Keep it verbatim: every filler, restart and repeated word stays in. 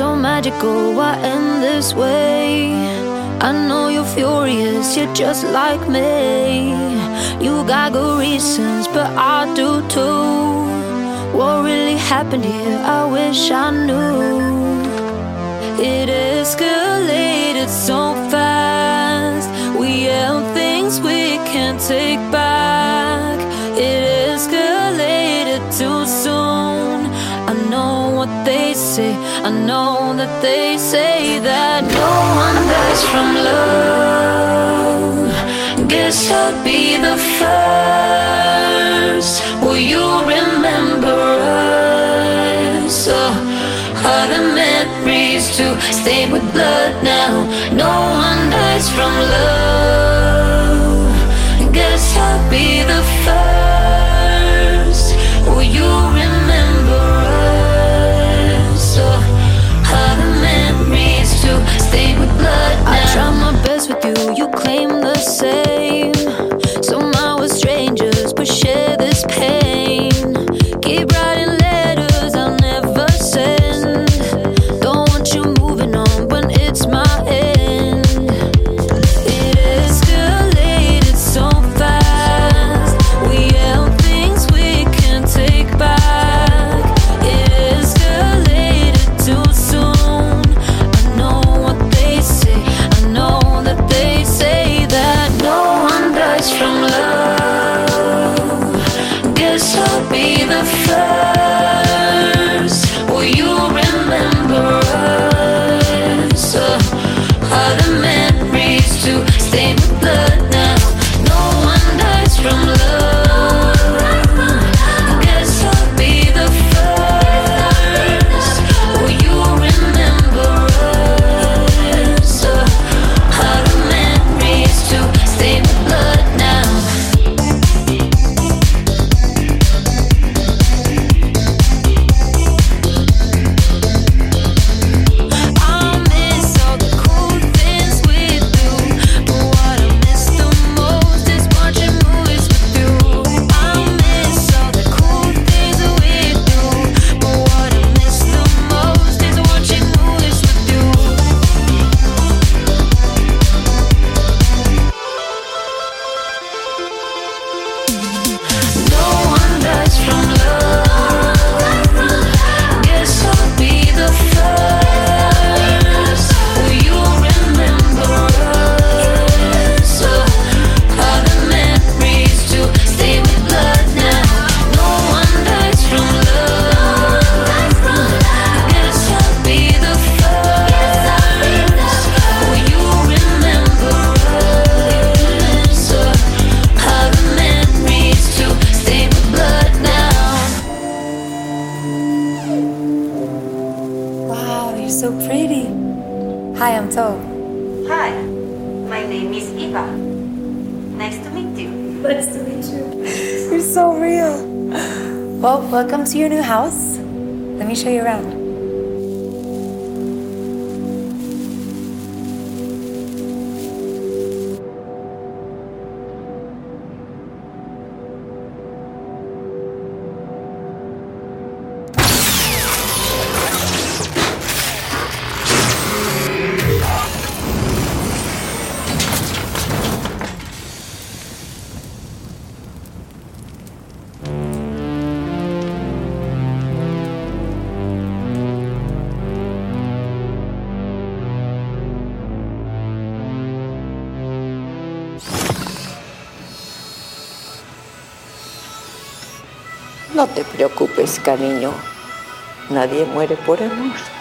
so magical, why end this way? I know you're furious, you're just like me. You got good reasons, but I do too. What really happened here? I wish I knew. It escalated so fast. We held things we can't take back. It escalated too soon. I know what they say, I know that they say that no one dies from love. Guess I'll be the first. Will you remember us? Oh, are the memories to stay with blood now? No one dies from love. Guess I'll be the first. Will you remember us? Oh, are the memories to stay with blood now? I try my best with you, you claim the same. Somehow we're strangers, but share this pain. Keep writing letters I'll never send. Don't want you moving on when it's my end. It escalated so fast. We held things we can't take back. It escalated too soon. I know what they say, I know that they say that no one dies from love. Guess I'll be the first. Will you remember us? Uh, are the memories to stay with blood now? No one dies from love. Guess I'll be the first. Will you remember us? Uh, are the memories to stay with blood now? I miss all the cool things we do, but what I miss the most is watching movies with you. I miss all the cool things that we do, but what I miss the most is watching movies with you. No one dies from love. Guess I'll be the first. Will you remember us? Uh, are the memories to stay with blood now? No one dies from love. Guess I'll be the first. Will you remember us? Uh, are the memories to stay with blood now? Wow, you're so pretty. Hi, I'm Tove. Hi, my name is Eva. Nice to meet you. Nice to meet you. You're so real. Well, welcome to your new house. Let me show you around. No te preocupes, cariño. Nadie muere por amor.